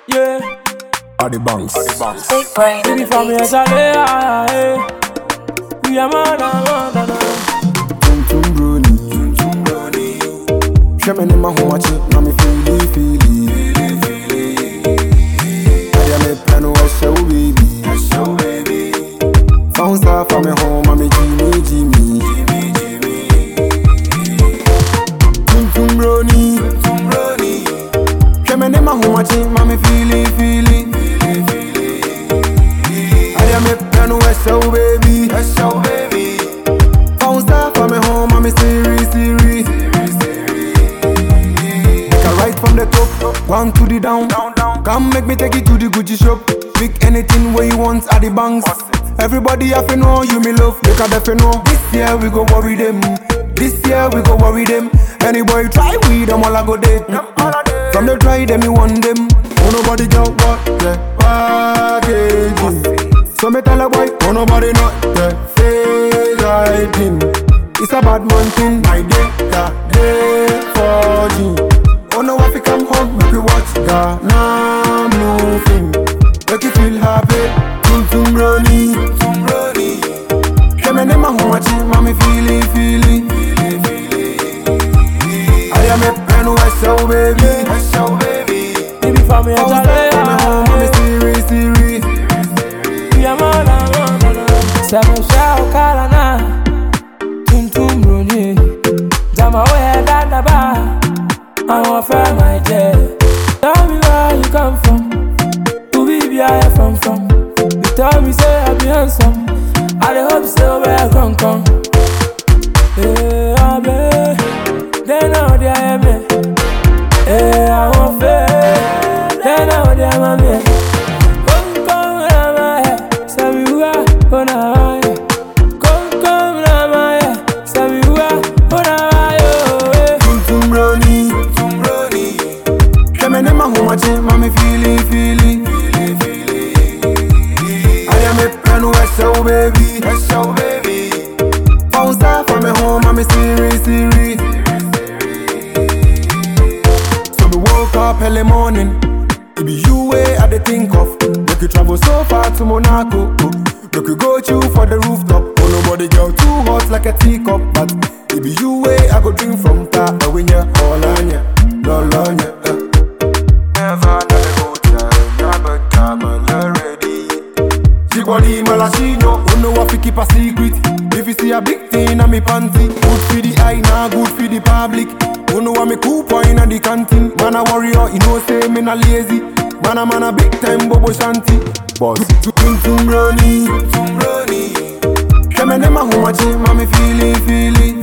Yeah. Are the banks. Big brain. Baby for me as I lay, we are man. Tum tum brony. Shemene ma huachi, na me feely. I am a plan wa show baby. Found star from me home, me Jimmy. Tum brony. Shemene ma huachi, na me feely. I am a plan wa show baby. Found star from me home, me serious. Right from the top, one to the down. Come make me take you to the Gucci shop. Pick anything where you want at the banks. Everybody have to know you me love. Look at the know. This year we go worry them. Any boy try with them, all I go date. From the try them, you want them. Oh nobody got what? Yeah, packaging. So me tell a boy, oh nobody not the face hiding. It's a bad man thing. My day, that day for you. Oh no, if you come home, make you watch Ghana moving. Make you feel happy. Tum brony. Shemene ma huachi, mami feely. I am a pen who I show baby. Baby for me as I lay, mami serious. we are man. Seven shall kalana. Tum brony. Jama we had that bar. I want friend my dear. Tell me where you come from. Who be I from? You tell me say I be handsome. I dey hope still where I come. Yeah, be. They know they are me. Yeah, I want fair. They know they are me. Come na my head. Say me who I wanna. Come na my head. Say me who I wanna. Tum brony. Shemene ma huachi, mami feely. I am a plan who I show baby. Found star from me home, mami serious. So me woke up early morning. It be you way I dey think of. Make you travel so far to Monaco. Make you go chill for the rooftop. Oh nobody girl too hot like a teacup. But it be you way I go drink from ta. When you all on ya, all on ya. Never let it go down, but I'm already. She body malashino, oh no I fi keep a secret. If you see a big thing on me panty, good for the eye, nah good for the public. Oh no I me coupon in the canteen. Man a warrior, you know say me not lazy. Man a big time bobo shanty. Boss, tum brony. Shemene ma huachi, mami feely.